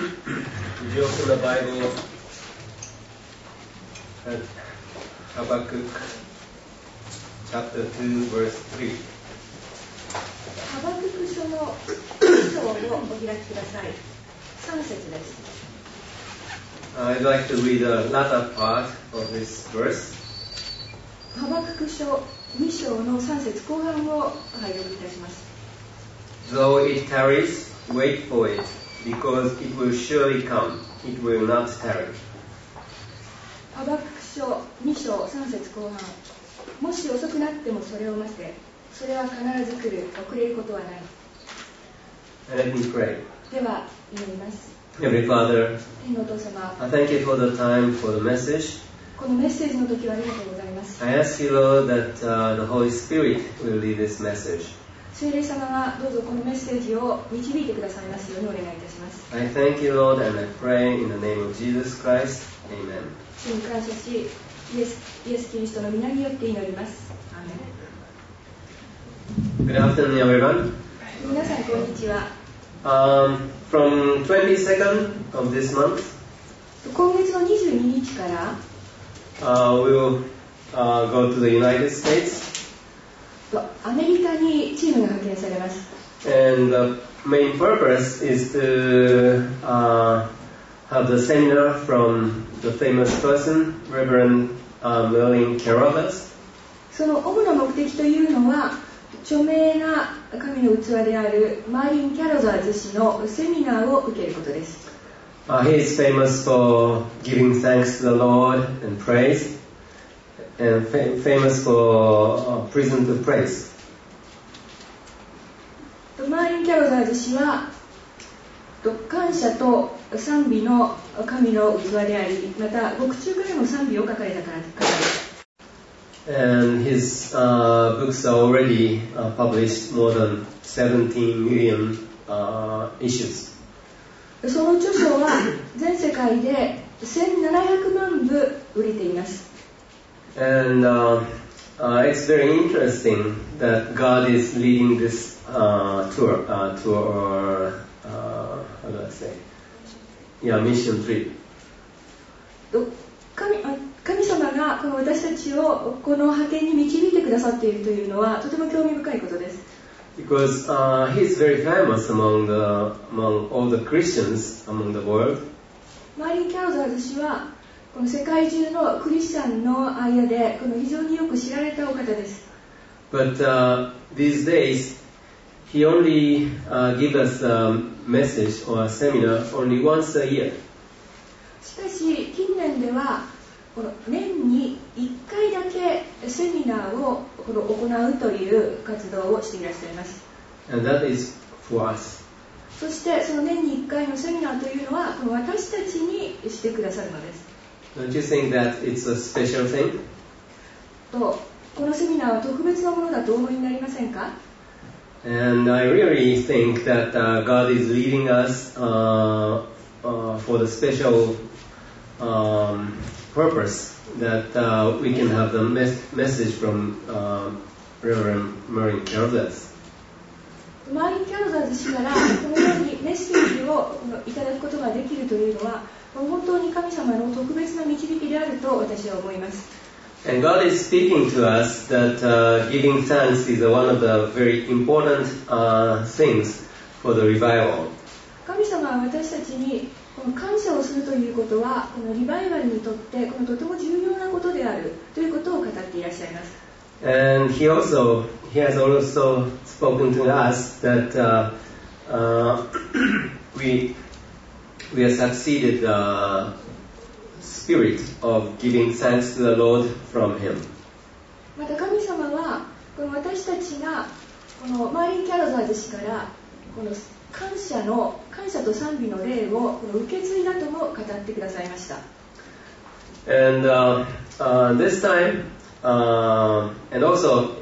Did you open the Bible at Habakkuk chapter 2 verse 3? ハバクク書の2章をお開きください。3節です。 I'd like to read the latter part of this verse. ハバクク書2章の3節後半を拝読いたします。 Though it tarries, wait for it, because it will surely come. It will not tarry. ハバクク書2章3節後半。もし遅くなってもそれを待て。それは必ず来る。遅れることはない。 Let me pray. では祈ります。 Heavenly Father, 天のお父様、 I thank you for the time for the message. このメッセージの時はありがとうございます。 I ask you, Lord, that the Holy Spirit will lead this message. 聖霊様がどうぞこのメッセージを導いてくださいますようにお願いいたします。 I thank you, Lord, and I pray in the name of Jesus Christ. Amen. 主に感謝し、イエス・キリストの皆によって祈ります。アーメン。 Good afternoon, everyone. 皆さんこんにちは。 From 22nd of this month, 今月の22日から we will go to the United States, アメリカにチームが派遣されます。 and the main purpose is to have the seminar from the famous person, Reverend Merlin Carothers. その主な目的というのは、著名な神の器であるマーリン・キャロザーズ氏のセミナーを受けることです。 He is famous for giving thanks to the Lord and praise, and famous for prison to praise. マーリン・キャロザーズ氏は感謝と賛美の神の器であり、また獄中からの賛美を書かれた方です。 And his books are already published more than 17 million issues. その著書は全世界で1700万部売れています。 And it's very interesting that God is leading this tour to our, how do I say? Yeah, mission trip. 神様がこの私たちをこの派遣に導いてくださっているというのはとても興味深いことです。 Because he is very famous among all the Christians among the world. マーリン・キャロザーズ氏はこの世界中のクリスチャンの間でこの非常によく知られたお方です。 But these days he only gives us a message or a seminar only once a year. しかし近年ではこの年に1回だけセミナーを行うという活動をしていらっしゃいます。 And that is for us. そしてその年に1回のセミナーというのはこの私たちにしてくださるのです。 Don't you think that it's a special thing? とこのセミナーは特別なものだとお思いになりませんか？ And I really think that God is leading us for the special purpose that we can have the message from Reverend Merlin Carothers. マーリン・キャロザーズ氏からこのようにメッセージをいただくことができるというのは本当に神様の特別な導きであると私は思います。 And God is speaking to us that giving thanks is one of the very important things for the revival. 神様は私たちにこの感謝をするということはこのリバイバルにとってこのとても重要なことであるということを語っていらっしゃいます。 And he has also spoken to us that we have succeeded the spirit of giving thanks to the Lord from him. また神様はこの私たちがこのマーリン・キャロザーズ氏からこの感謝と賛美の霊をこの受け継いだとも語ってくださいました。 And this time, and also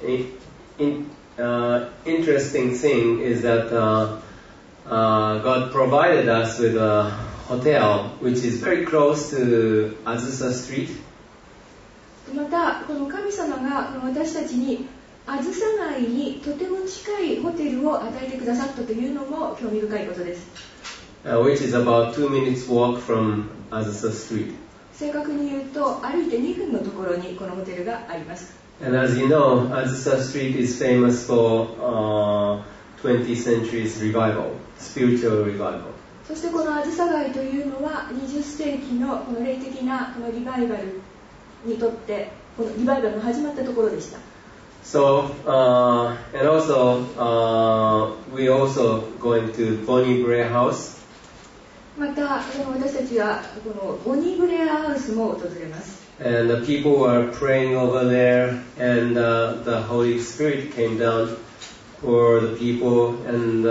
interesting thing is that God provided us with a hotel which is very close to Azusa Street. またこの神様がこの私たちにあずさ街にとても近いホテルを与えてくださったというのも興味深いことです。 which is about 2 minutes walk from Azusa Street. 正確に言うと歩いて2分のところにこのホテルがあります。 And as you know, Azusa Street is famous for 20th century's revival, spiritual revival. そしてこのあずさ街というのは20世紀のこの霊的なこのリバイバルにとってこのリバイバルの始まったところでした。 So, and also, we also going to Bonnie Bray House. また私たちはこのボニー・ブレアハウスも訪れます。 And the people were praying over there, and the Holy Spirit came down for the people, and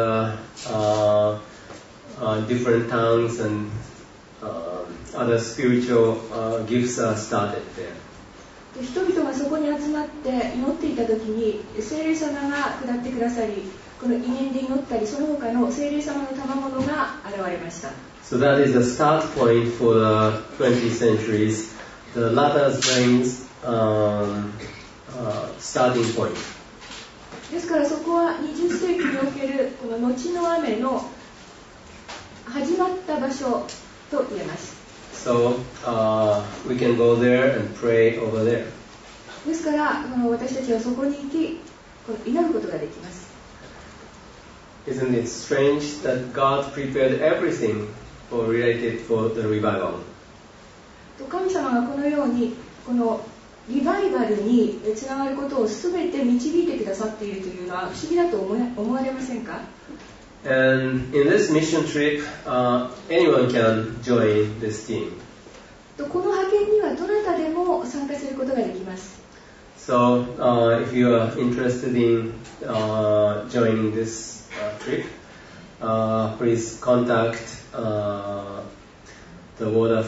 different tongues and other spiritual gifts are started there. 人々がそこに集まって祈っていた時に聖霊様が下ってくださり、この異念で祈ったりその他の聖霊様の賜物が現れました。 So that is the start point for the 20th centuries, the latter rains starting point. ですからそこは20世紀におけるこの後の雨の始まった場所と言えます。 So we can go there and pray over there. ですから私たちはそこに行きこの祈ることができます。 Isn't it strange that God prepared everything related for the revival? 神様がこのようにこのリバイバルにつながることを全て導いてくださっているというのは不思議だと思われませんか？ And in this mission trip, anyone can join this team. この派遣にはどなたでも参加することができます。 So if you are interested in joining this trip, please contact the water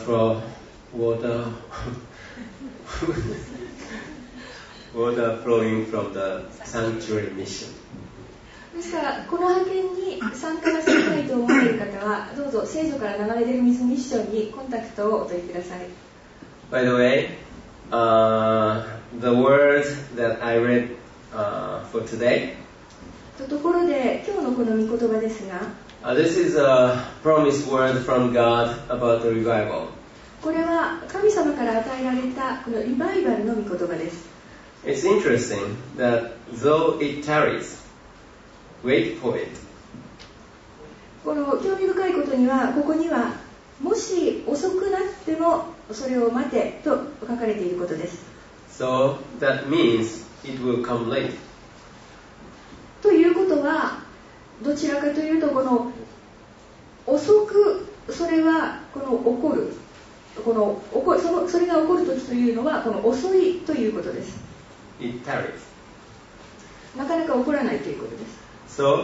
flowing from the sanctuary mission. ですからこの派遣に参加なさりたいと思われる方はどうぞ聖書から流れ出る水ミッションにコンタクトをお取りください。 By the way, the word that I read for today, ところで今日のこの御言葉ですが、 this is a promised word from God about the revival. これは神様から与えられたこのリバイバルの御言葉です。 It's interesting that though it tarries, wait for it. この興味深いことにはここにはもし遅くなってもそれを待てと書かれていることです。 So that means it will come late. ということはどちらかというとこの遅くそれはこの起こるそれが起こる時というのはこの遅いということです。 It tarries. なかなか起こらないということです。 So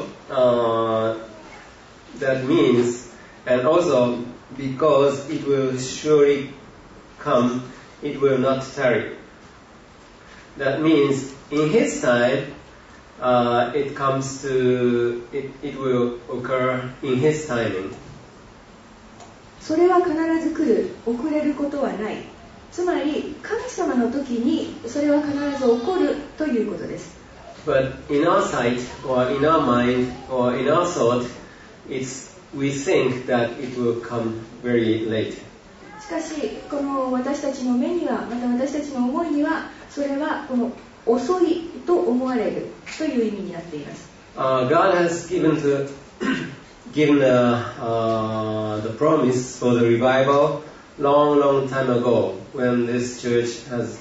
that means, and also because it will surely come, it will not tarry. That means in His time, it will occur in His timing. それは必ず来る、遅れることはない。つまり神様の時にそれは必ず起こるということです。 But in our sight, or in our mind, or in our thought, we think that it will come very late. しかしこの私たちの目にはまた私たちの思いにはそれはこの遅いと思われるという意味になっています。 God has given the promise for the revival long time ago when this church has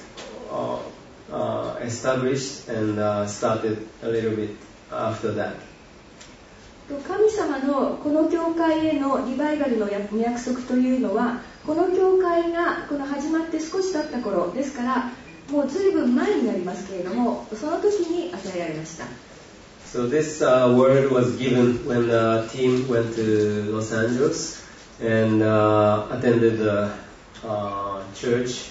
established and started a little bit after that. 神様のこの教会へのリバイバルの約束というのはこの教会がこの始まって少し経った頃ですからもう随分前になりますけれどもその時に与えられました。 So this word was given when the team went to Los Angeles and attended the church,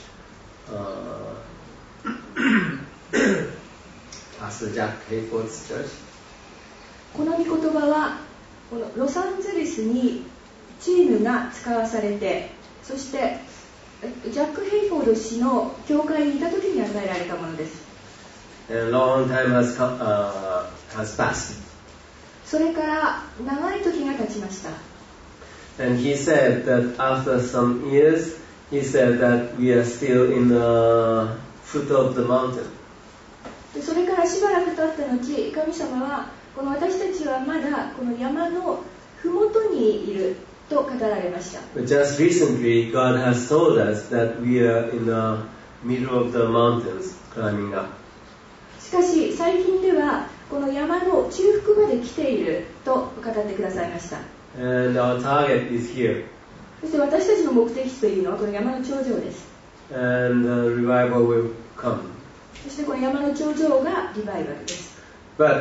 Pastor Jack Hayford's church. この御言葉はこのロサンゼルスにチームが使わされてそしてジャック・ヘイフォード氏の教会にいた時に与えられたものです。 And a long time has passed. それから長い時が経ちました。 And he said that after some years, he said that we are still in the foot of the mountain. でそれからしばらく経った後、神様はこの私たちはまだこの山のふもとにいると語られました。 But just recently, God has told us that we are in the middle of the mountains climbing up. しかし最近ではこの山の中腹まで来ていると語ってくださいました。 And our target is here. そして私たちの目的地というのはこの山の頂上です。 And the revival will come. そしてこの山の頂上がリバイバルです。 But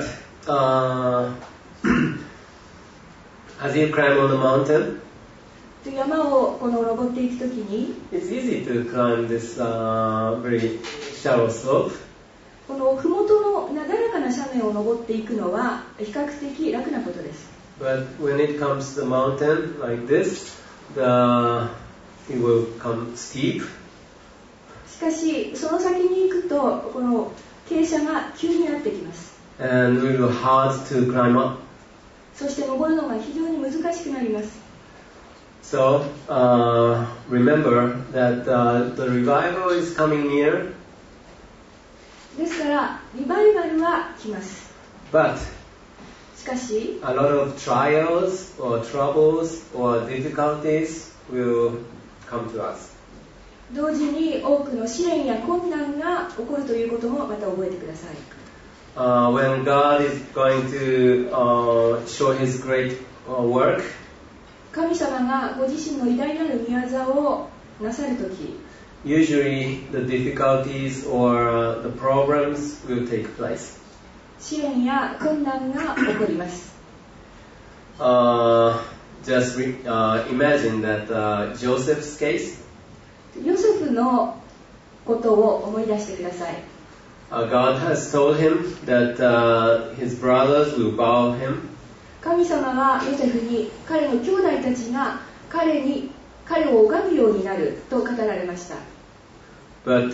as you climb on the mountain, 山をこの登っていくときに、 it's easy to climb this very shallow slope. この麓のなだらかな斜面を登っていくのは比較的楽なことです。 But when it comes to the mountain like this, it will come steep. しかしその先に行くとこの傾斜が急になってきます。 And it will be hard to climb up. そして登るのが非常に難しくなります。 So remember that the revival is coming near. ですからリバイバルは来ます。 But しかし a lot of trials or troubles or difficulties will come to us. 同時に多くの試練や困難が起こるということもまた覚えてください。 When God is going to show His great work, 神様がご自身の偉大なる御業をなさるとき、 usually the difficulties or the problems will take place. 試練や困難が起こります。 Just imagine that Joseph's case. ヨセフのことを思い出してください。 God has told him that his brothers will bow him. 神様はヨセフに彼の兄弟たちが彼を拝むようになると語られました。 But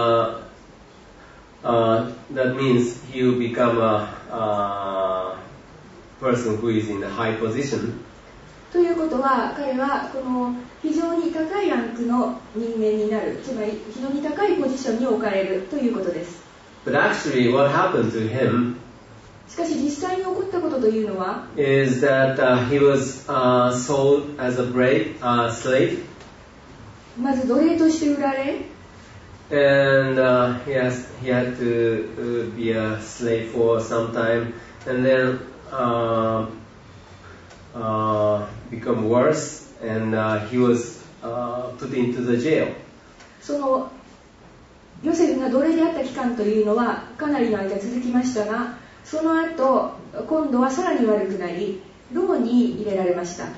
that means he will become a person who is in a high position. ということは彼はこの非常に高いランクの人間になる、つまり非常に高いポジションに置かれるということです。 But actually what happened to him しかし実際に起こったことというのは is that he was sold as a slave. まず奴隷として売られ And he had to be a slave for some time and then become worse and he was put into the jail. そのヨセフが奴隷であった期間というのはかなりの間続きましたが、その後今度はさらに悪くなり牢に入れられました。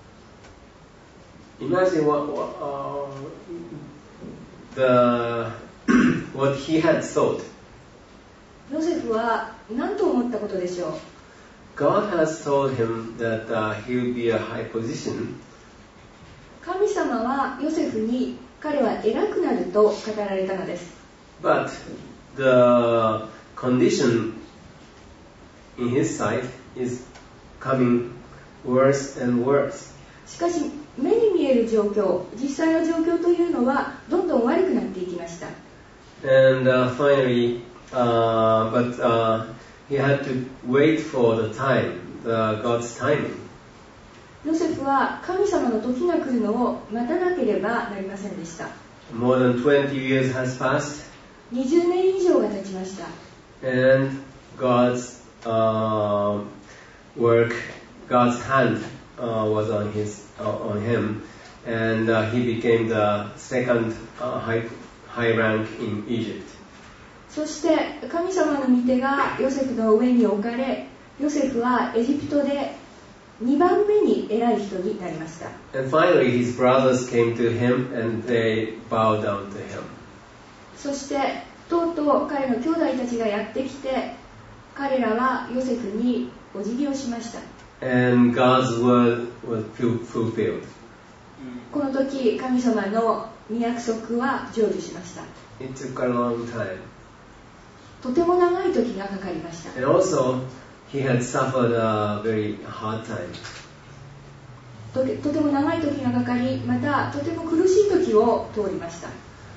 Imagine what he had thought. ヨセフは何と思ったことでしょう。 God has told him that he will be a high position. 神様はヨセフに彼は偉くなると語られたのです。 But the condition in his sight is coming worse and worse. しかし目に見える状況、実際の状況というのはどんどん悪くなっていきました。 And finally, he had to wait for the time, God's timing. ヨセフは神様の時が来るのを待たなければなりませんでした。 More than 20 years has passed. 20年以上が経ちました。 And God's work, God's hand was on him, and he became the second high rank in Egypt. そして神様の御手がヨセフの上に置かれ、ヨセフはエジプトで2番目に偉い人になりました。 And finally his brothers came to him and they bowed down to him. そしてとうとう彼の兄弟たちがやってきて、彼らはヨセフにお辞儀をしました。 And God's word was fulfilled. この時神様の御約束は成就しました。 It took a long time. とても長い時がかかりました。 And also he had suffered a very hard time. とても長い時がかかり、またとても苦しい時を通りました。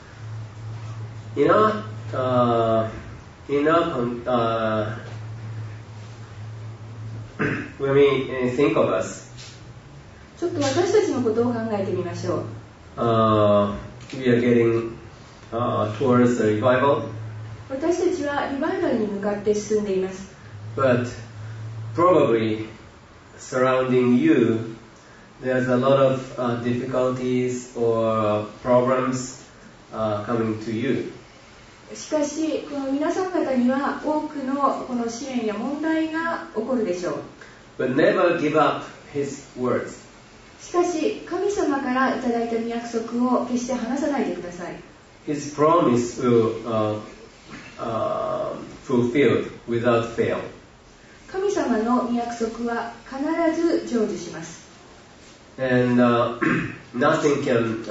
When we think of us, ちょっと私たちのことを考えてみましょう。 we are getting towards the revival, 私たちはリバイバルに向かって進んでいます。 but probably surrounding you, there's a lot of difficulties or problems coming to you. しかし、この皆さん方には多くのこの試練や問題が起こるでしょう。 But never give up His words. しかし、神様からいただいた御約束を決して離さないでください。 His promise will fulfilled without fail. 神様の御約束は必ず成就します。 And nothing can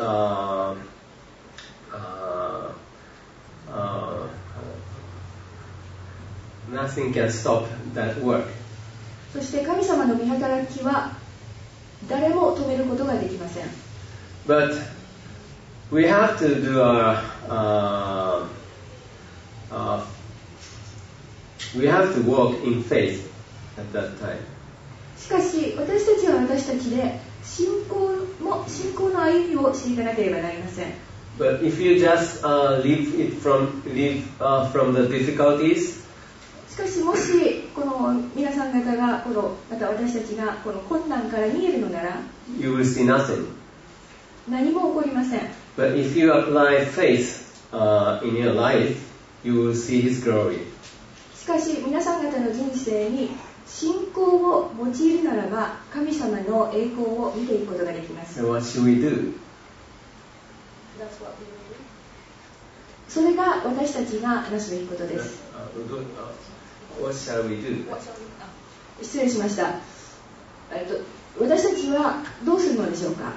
nothing can stop that work. そして神様の御働きは誰も止めることができません。 But we have to do we have to walk in faith at that time. しかし私たちは私たちで信仰の歩みをしていかなければなりません。 But if you just live from the difficulties, しかしもしこの皆さん方がまた私たちがこの困難から逃げるのなら you will see nothing. 何も起こりません。 But if you apply faith in your life, you will see His glory. しかし皆さん方の人生に信仰を用いるならば神様の栄光を見ていくことができます。 So what should we do? それが私たちがなすべきことです。 What shall we do? 失礼しました。私たちはどうするのでしょうか。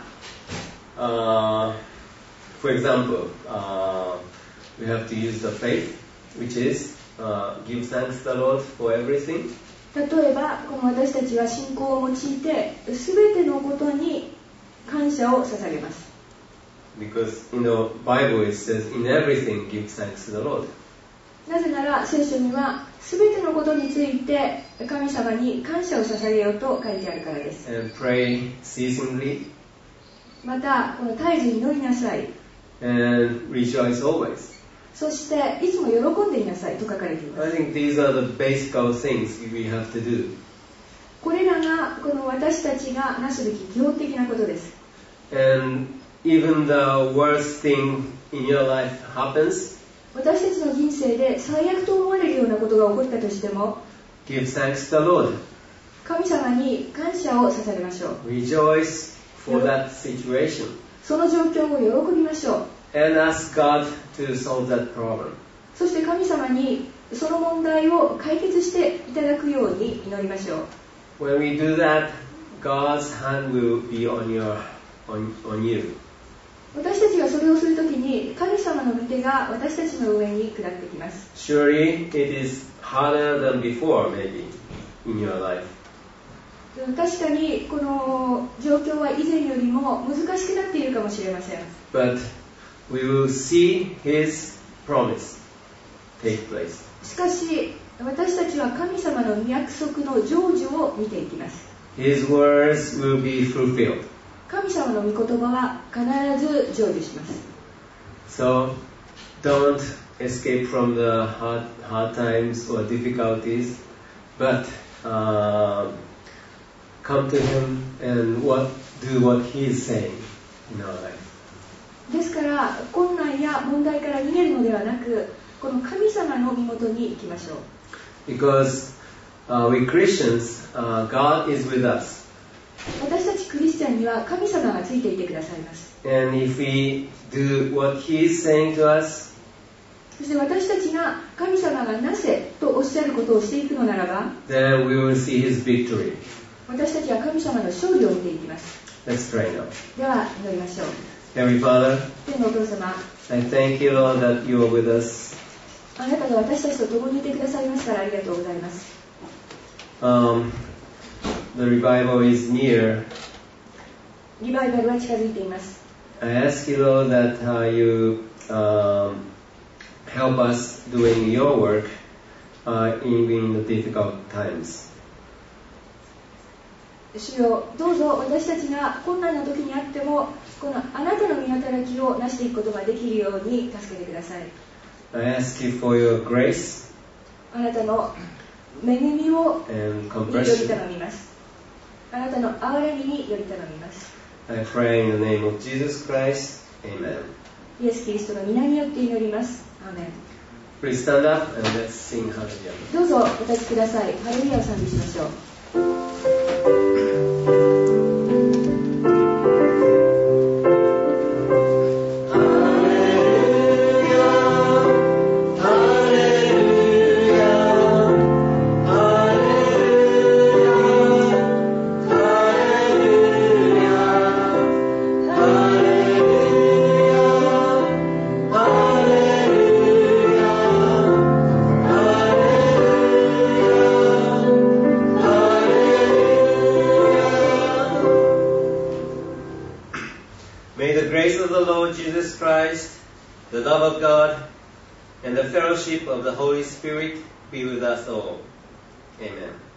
For example, we have to use the faith, which is give thanks to the Lord for everything. 例えばこの私たちは信仰を用いてすべてのことに感謝を捧げます。 Because in the Bible it says, in everything give thanks to the Lord. なぜなら聖書にはすべてのことについて神様に感謝を捧げようと書いてあるからです。 And pray ceasingly. またこの絶えず祈りなさい。 And rejoice always. そしていつも喜んでいなさいと書かれています。 I think these are the basic things we have to do. これらがこの私たちがなすべき基本的なことです。 And even the worst thing in your life happens, 私たちの人生で最悪と思われるようなことが起こったとしても give thanks to the Lord. 神様に感謝を捧げましょう。 Rejoice for that situation. その状況を喜びましょう。 And ask God to solve that problem. そして神様にその問題を解決していただくように祈りましょう。 When we do that, God's hand will be on you. 私たちがそれをするときに神様の御手が私たちの上に下ってきます。 Surely it is harder than before, maybe, in your life. 確かにこの状況は以前よりも難しくなっているかもしれません。 But we will see His promise take place. しかし私たちは神様の御約束の成就を見ていきます。 His words will be fulfilled. 神様の御言葉は必ず成就します。 So don't escape from the hard times or difficulties, but come to Him and do what He is saying in our life. ですから困難や問題から逃げるのではなく、この神様の身元に行きましょう。 Because we Christians, God is with us. 私たちクリスチャンには神様がついていてくださいます。 And if we do what He is saying to us, そして私たちが神様がなせとおっしゃることをしていくのならば、 then we will see His victory. 私たちは神様の勝利を見ていきます。 Let's pray now. では祈りましょう。 Heavenly Father, 天のお父様、 I thank you, Lord, that you are with us. あなたが私たちと共にいてくださいますからありがとうございます。 The revival is near, リバイバルが近づいています。 I ask you, Lord, that you help us doing your work in the difficult times. 主よ、どうぞ私たちが困難な時にあっても、このあなたの御働きを成していくことができるように助けてください。 I ask you for your grace あなたの恵みを and より compassion. 頼みます。あなたの憐れみにより頼みます。 I pray in the name of Jesus Christ. Amen. イエス・キリストの皆によって祈ります。アーメン。 Please stand up and let's sing Hallelujah. どうぞお立ちください。ハレルヤを賛美しましょう。 May the grace of the Lord Jesus Christ, the love of God, and the fellowship of the Holy Spirit be with us all. Amen.